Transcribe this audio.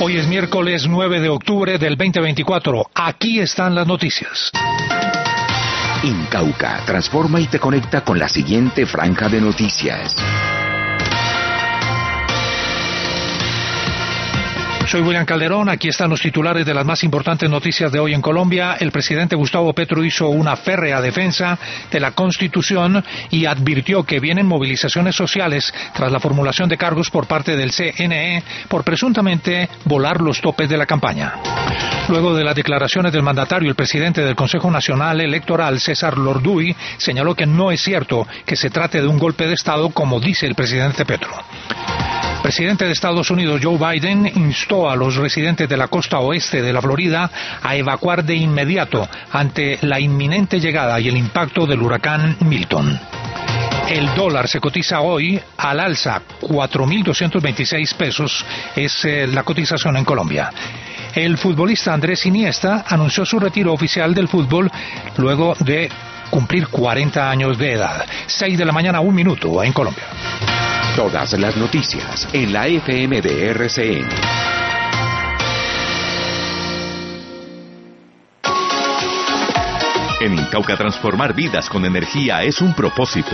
Hoy es miércoles 9 de octubre del 2024. Aquí están las noticias. Incauca transforma y te conecta con la siguiente franja de noticias. Soy William Calderón, aquí están los titulares de las más importantes noticias de hoy en Colombia. El presidente Gustavo Petro hizo una férrea defensa de la Constitución y advirtió que vienen movilizaciones sociales tras la formulación de cargos por parte del CNE por presuntamente volar los topes de la campaña. Luego de las declaraciones del mandatario, el presidente del Consejo Nacional Electoral, César Lorduy, señaló que no es cierto que se trate de un golpe de Estado como dice el presidente Petro. El presidente de Estados Unidos, Joe Biden, instó a los residentes de la costa oeste de la Florida a evacuar de inmediato ante la inminente llegada y el impacto del huracán Milton. El dólar se cotiza hoy al alza, 4.226 pesos es la cotización en Colombia. El futbolista Andrés Iniesta anunció su retiro oficial del fútbol luego de cumplir 40 años de edad. 6 de la mañana, 1 minuto en Colombia. Todas las noticias en la FM de RCN. En Incauca transformar vidas con energía es un propósito.